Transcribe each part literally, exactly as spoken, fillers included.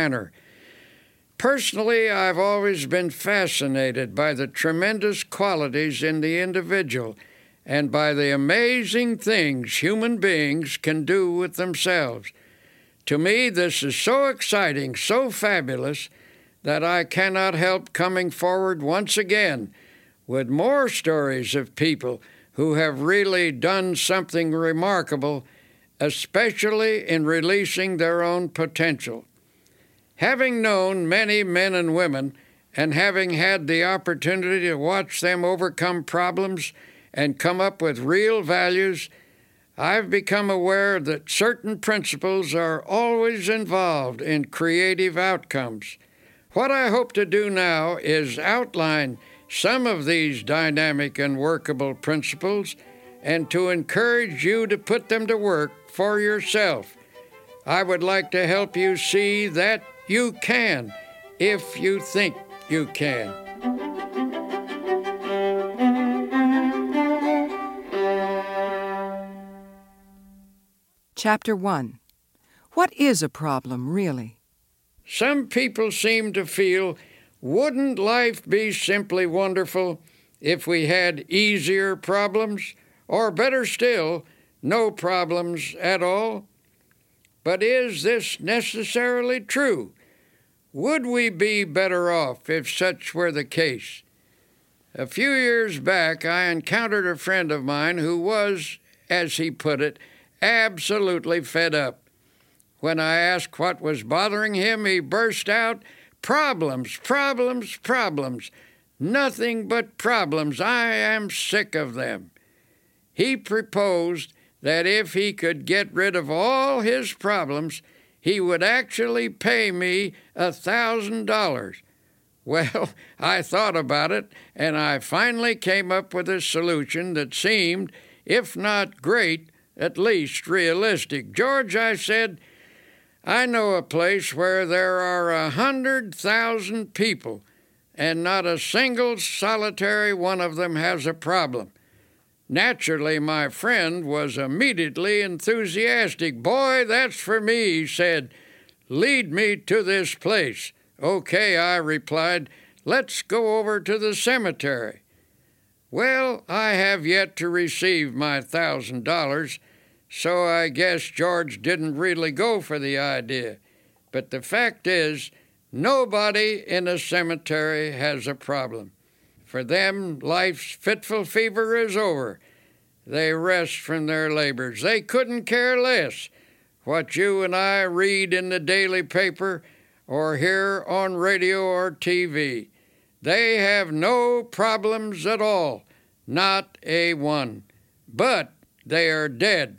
manner. Personally, I've always been fascinated by the tremendous qualities in the individual and by the amazing things human beings can do with themselves. To me, this is so exciting, so fabulous, that I cannot help coming forward once again with more stories of people who have really done something remarkable, especially in releasing their own potential. Having known many men and women and having had the opportunity to watch them overcome problems and come up with real values, I've become aware that certain principles are always involved in creative outcomes. What I hope to do now is outline some of these dynamic and workable principles and to encourage you to put them to work for yourself. I would like to help you see that you can, if you think you can. Chapter one. What is a problem, really? Some people seem to feel, wouldn't life be simply wonderful if we had easier problems, or better still, no problems at all? But is this necessarily true? Would we be better off if such were the case? A few years back, I encountered a friend of mine who was, as he put it, absolutely fed up. When I asked what was bothering him, he burst out, "Problems, problems, problems. Nothing but problems. I am sick of them." He proposed that if he could get rid of all his problems, he would actually pay me a thousand dollars. Well, I thought about it, and I finally came up with a solution that seemed, if not great, at least realistic. "George," I said, "I know a place where there are a hundred thousand people, and not a single solitary one of them has a problem." Naturally, my friend was immediately enthusiastic. "Boy, that's for me," he said. "Lead me to this place." "Okay," I replied. "Let's go over to the cemetery." Well, I have yet to receive my thousand dollars, so I guess George didn't really go for the idea. But the fact is, nobody in a cemetery has a problem. For them, life's fitful fever is over. They rest from their labors. They couldn't care less what you and I read in the daily paper or hear on radio or T V. They have no problems at all, not a one. But they are dead.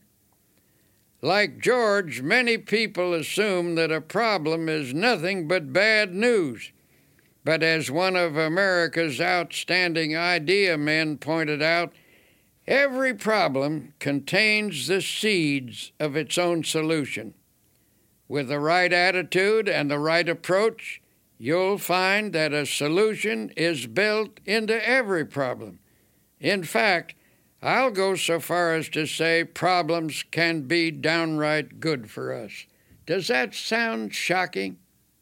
Like George, many people assume that a problem is nothing but bad news. But as one of America's outstanding idea men pointed out, every problem contains the seeds of its own solution. With the right attitude and the right approach, you'll find that a solution is built into every problem. In fact, I'll go so far as to say problems can be downright good for us. Does that sound shocking?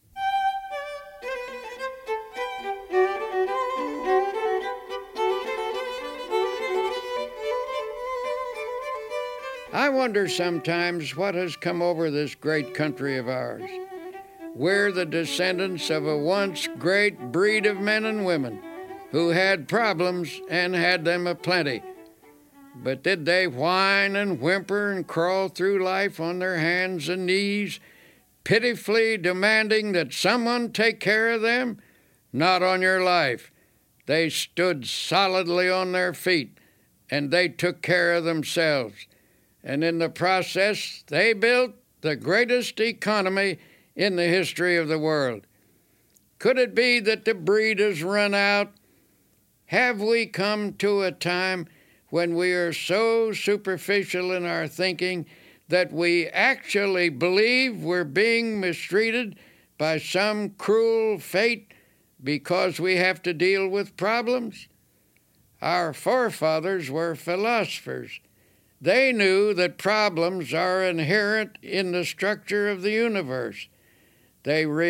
I wonder sometimes what has come over this great country of ours. We're the descendants of a once great breed of men and women who had problems and had them aplenty. But did they whine and whimper and crawl through life on their hands and knees, pitifully demanding that someone take care of them? Not on your life. They stood solidly on their feet, and they took care of themselves. And in the process, they built the greatest economy in the history of the world. Could it be that the breed has run out? Have we come to a time when we are so superficial in our thinking that we actually believe we're being mistreated by some cruel fate because we have to deal with problems? Our forefathers were philosophers. They knew that problems are inherent in the structure of the universe. They